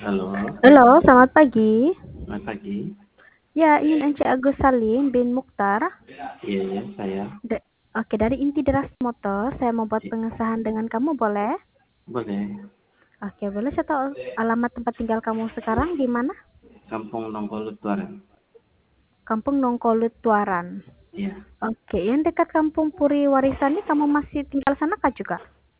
Halo, Halo, selamat pagi. selamat pagi. Ya, ini Ence Agus Salim bin Mukhtar. Iya, iya, saya. Oke, dari Inti Deras Motor, saya mau buat I- pengesahan dengan kamu, boleh? Boleh. Oke, boleh saya tahu alamat tempat tinggal kamu sekarang di mana? Kampung Nongkolut Tuaran. Kampung Nongkolut Tuaran. Iya. Oke, yang dekat Kampung Puri Warisan ini kamu masih tinggal sana kah juga?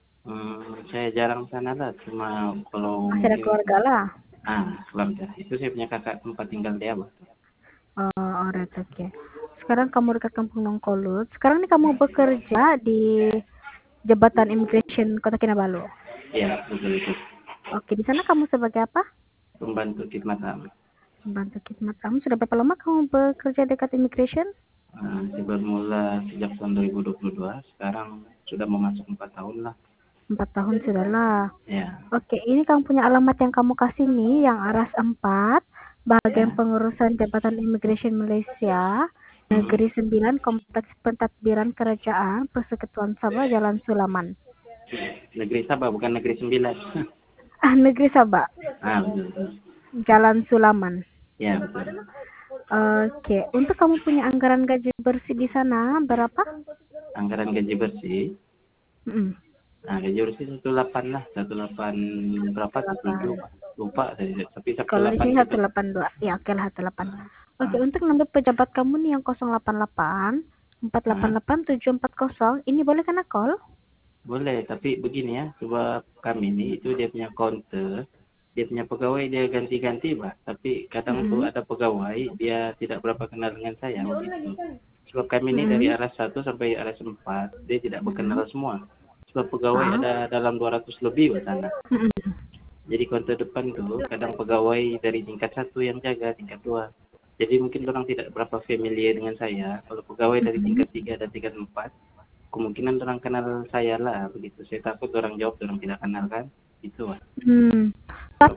Saya jarang sana lah, cuma kalau Masih ada mungkin keluarga lah. keluarga. Itu saya punya kakak tempat tinggal dia, Bang. Oh, alright, oke. Sekarang kamu dekat Kampung Nongkolut. Sekarang ini kamu bekerja di Jabatan Immigration Kota Kinabalu. Iya, betul itu. Oke, di sana kamu sebagai apa? Pembantu khidmat ham. Bantu khidmat kamu. Sudah berapa lama kamu bekerja dekat immigration? Saya bermula sejak tahun 2022, sekarang sudah memasuk 4 tahun lah. 4 tahun sudah lah. Ya, Oke, ini kamu punya alamat yang kamu kasih nih, yang Aras 4, bagian ya. pengurusan Jabatan Immigration Malaysia, Negeri 9, Kompleks Pentadbiran Kerajaan, Persekutuan Sabah, Jalan Sulaman. Negeri Sabah, bukan Negeri 9. Negeri Sabah, Betul, betul. Jalan Sulaman. Ya, betul. Oke, untuk kamu punya anggaran gaji bersih di sana berapa? Anggaran gaji bersih. Mm. Gaji bersih 18 lah, 18 berapa, 17, 18. lupa saya, tapi Kalau di 18 sini gitu. 182. Ya, oke lah 18. Oke, Ah, untuk nomor pejabat kamu nih yang 088 ah, 488 740, ini boleh kena call? Boleh, tapi begini ya, sebab kami ini itu dia punya counter, dia punya pegawai dia ganti-ganti, Pak. Tapi kadang tuh Mm-mm. ada pegawai dia tidak berapa kenal dengan saya begitu. Sebab kami ini dari Mm-mm. arah 1 sampai arah 4, dia tidak berkenal Mm-mm. semua. Sebab pegawai Ah. ada dalam 200 lebih di sana. Mm-mm. Jadi counter depan tuh kadang pegawai dari tingkat 1 yang jaga, tingkat 2. Jadi mungkin orang tidak berapa familiar dengan saya. Kalau pegawai dari Mm-mm. tingkat 3 dan tingkat 4, kemungkinan orang kenal saya lah begitu. Saya takut orang jawab orang tidak kenal kan. Itu lah. Hmm. Sebab Tapi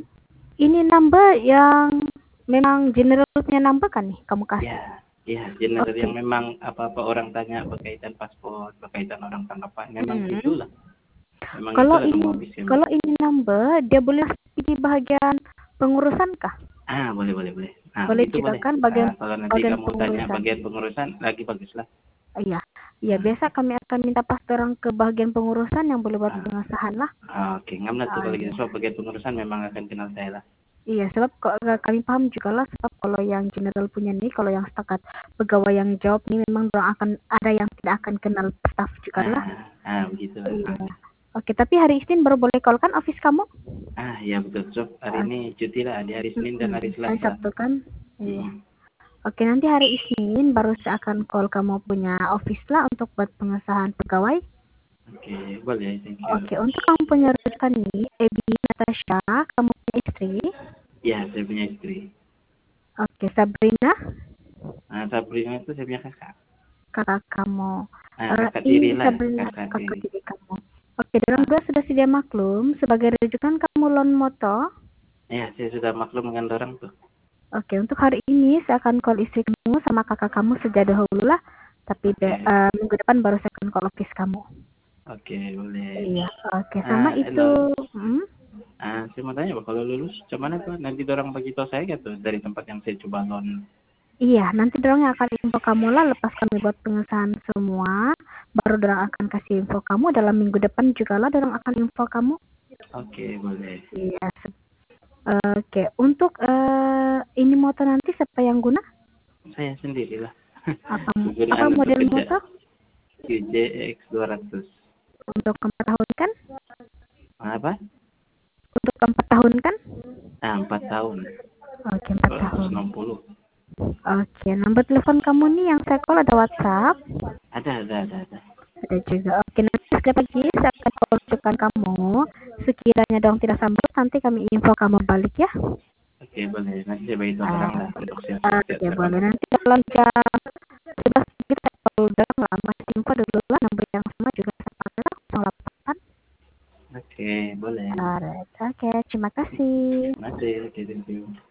ini number yang memang general punya number kan nih kamu kasih? ya, ya general Oke. yang memang apa-apa orang tanya berkaitan paspor, berkaitan orang tangkapan, memang Mm-mm. itulah. Memang Kalau itulah ini nomor office kami. kalau ini number dia boleh di bagian pengurusan kah? Boleh, boleh, boleh. Boleh Itu juga boleh. kan bagian Kalau nanti bagian kamu tanya pengurusan. bagian pengurusan, lagi bagus lah. Iya, iya biasa kami akan minta pastoran ke bagian pengurusan yang boleh buat Ah, pengesahan lah. Oke, ngam lah tuh kalau gitu. Iya. So, bagian pengurusan memang akan kenal saya lah. Iya, sebab kami paham juga lah sebab kalau yang general punya nih, kalau yang setakat pegawai yang jawab nih memang orang akan ada yang tidak akan kenal staff juga lah. Begitulah. Iya. Oke, tapi hari Isnin baru boleh call kan office kamu? Ya betul. So, hari ini cuti lah di hari Senin dan hari Hari Selasa. Sabtu kan? Iya. Mm. Oke, nanti hari Isnin baru saya akan call kamu punya office lah untuk buat pengesahan pegawai. Oke, boleh. Thank you. Oke, untuk kamu punya rujukan nih, Ebi Natasha, kamu punya istri. Ya, saya punya istri. Oke, Sabrina, Sabrina itu saya punya kakak. kakak kamu. Kakak tiri Ini lah. Sabrina, Kakak kakak tiri. tiri kamu. Oke, dalam dua sudah sedia maklum, sebagai rujukan kamu loan motor. Ya, saya sudah maklum dengan orang tuh. Oke, untuk hari ini saya akan call istri kamu sama kakak kamu sejak dahulu lah. Tapi Oke. minggu depan baru saya akan call office kamu. Oke, boleh. Iya, oke. Sama itu, Hello. hmm, Saya mau tanya, Pak, kalau lulus, cuman tuh nanti orang bagi tahu saya gitu dari tempat yang saya coba loan. iya, nanti dorong yang akan info kamu lah lepas kami buat pengesahan semua. Baru dorong akan kasih info kamu dalam minggu depan juga lah dorong akan info kamu. Oke, boleh. Iya. Oke, untuk ini motor nanti siapa yang guna? Saya sendirilah. Apa Kegunaan untuk model kerja. motor? QJX 200. Untuk 4 tahun kan? Apa? Untuk 4 tahun kan? 4 tahun. Oke, 4 tahun. 260. Oke, nomor telepon kamu nih yang saya call ada WhatsApp? Ada. Ada juga. Oke, nanti sekali lagi saya akan call rujukan kamu. Sekiranya dong tidak sambut, nanti kami info kamu balik ya. Oke, boleh. Nanti saya bagi tahu orang lah untuk Oke, siap-siap. boleh. Nanti dalam jam 11 kita call dong lah. Masih info dulu lah. Nomor yang sama juga saya pakai lah. 08. Oke, boleh. Alright. Oke, terima kasih. Terima kasih. Oke, thank you.